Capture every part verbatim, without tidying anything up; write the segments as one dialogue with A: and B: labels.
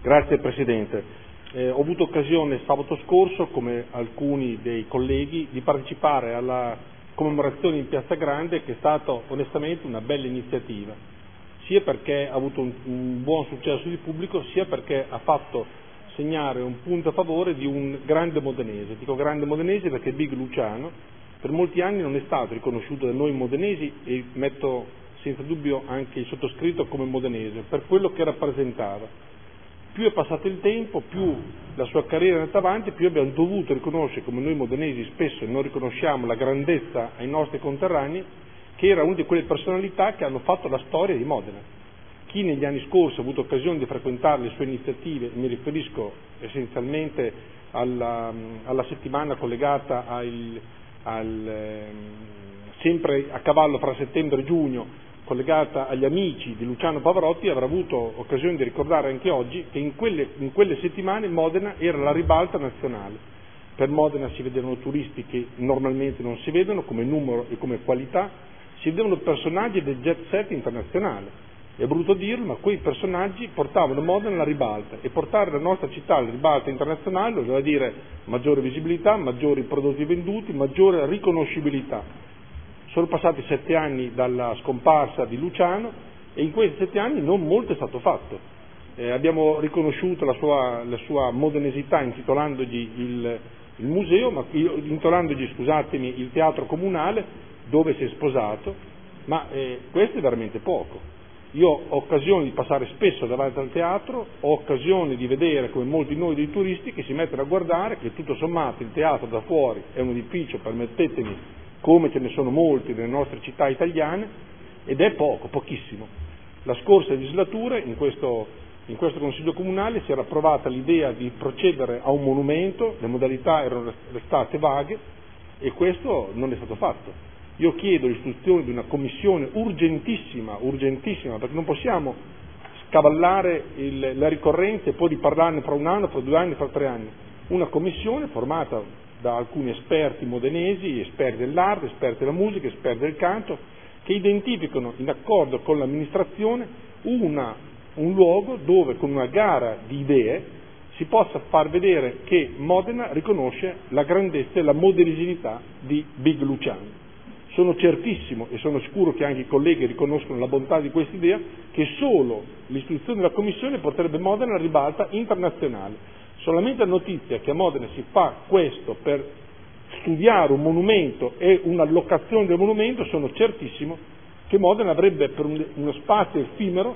A: Grazie Presidente. Eh, ho avuto occasione sabato scorso, come alcuni dei colleghi, di partecipare alla commemorazione in Piazza Grande, che è stata onestamente una bella iniziativa, sia perché ha avuto un, un buon successo di pubblico, sia perché ha fatto segnare un punto a favore di un grande modenese. Dico grande modenese perché Big Luciano per molti anni non è stato riconosciuto da noi modenesi, e metto senza dubbio anche il sottoscritto come modenese, per quello che rappresentava. Più è passato il tempo, più la sua carriera è andata avanti, più abbiamo dovuto riconoscere, come noi modenesi spesso non riconosciamo la grandezza ai nostri conterranei, che era una di quelle personalità che hanno fatto la storia di Modena. Chi negli anni scorsi ha avuto occasione di frequentare le sue iniziative, mi riferisco essenzialmente alla, alla settimana collegata al, al, sempre a cavallo fra settembre e giugno, collegata agli amici di Luciano Pavarotti, avrà avuto occasione di ricordare anche oggi che in quelle, in quelle settimane Modena era la ribalta nazionale. Per Modena si vedevano turisti che normalmente non si vedono come numero e come qualità, si vedevano personaggi del jet set internazionale. È brutto dirlo, ma quei personaggi portavano Modena alla ribalta, e portare la nostra città alla ribalta internazionale voleva dire maggiore visibilità, maggiori prodotti venduti, maggiore riconoscibilità. Sono passati sette anni dalla scomparsa di Luciano e in questi sette anni non molto è stato fatto. Eh, abbiamo riconosciuto la sua, la sua modenesità intitolandogli il, il museo, ma intitolandogli, scusatemi, il teatro comunale dove si è sposato, ma eh, questo è veramente poco. Io ho occasione di passare spesso davanti al teatro, ho occasione di vedere, come molti di noi dei turisti, che si mettono a guardare che tutto sommato il teatro da fuori è un edificio, permettetemi, come ce ne sono molti nelle nostre città italiane, ed è poco, pochissimo. La scorsa legislatura, in questo, in questo Consiglio Comunale, si era approvata l'idea di procedere a un monumento, le modalità erano restate vaghe, e questo non è stato fatto. Io chiedo l'istituzione di una commissione urgentissima, urgentissima, perché non possiamo scavallare il, la ricorrenza e poi riparlarne fra un anno, fra due anni, fra tre anni. Una commissione formata da alcuni esperti modenesi, esperti dell'arte, esperti della musica, esperti del canto, che identificano in accordo con l'amministrazione una, un luogo dove con una gara di idee si possa far vedere che Modena riconosce la grandezza e la modenesità di Big Luciano. Sono certissimo, e sono sicuro che anche i colleghi riconoscono la bontà di questa idea, che solo l'istituzione della Commissione porterebbe Modena alla ribalta internazionale. Solamente la notizia che a Modena si fa questo per studiare un monumento e un'allocazione del monumento, sono certissimo che Modena avrebbe per un, uno spazio effimero,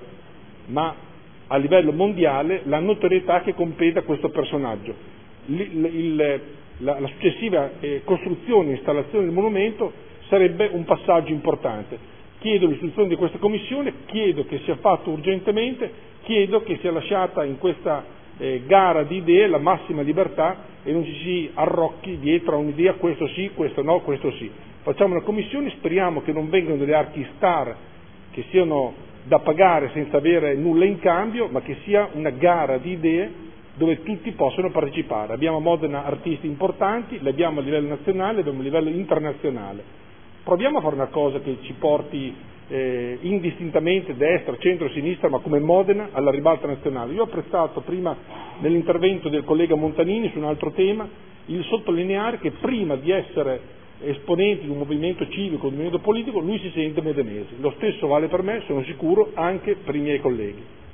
A: ma a livello mondiale, la notorietà che compete a questo personaggio. Il, il, la, la successiva eh, costruzione e installazione del monumento sarebbe un passaggio importante. Chiedo l'istituzione di questa commissione, chiedo che sia fatto urgentemente, chiedo che sia lasciata in questa Eh, gara di idee la massima libertà e non ci si arrocchi dietro a un'idea, questo sì, questo no, questo sì. Facciamo una commissione, speriamo che non vengano delle archi star che siano da pagare senza avere nulla in cambio, ma che sia una gara di idee dove tutti possono partecipare. Abbiamo a Modena artisti importanti, li abbiamo a livello nazionale, li abbiamo a livello internazionale. Proviamo a fare una cosa che ci porti Eh, indistintamente destra, centro, sinistra, ma come Modena alla ribalta nazionale. Io ho apprezzato prima nell'intervento del collega Montanini su un altro tema il sottolineare che prima di essere esponente di un movimento civico, di un movimento politico, lui si sente modenese. Lo stesso vale per me, sono sicuro, anche per i miei colleghi.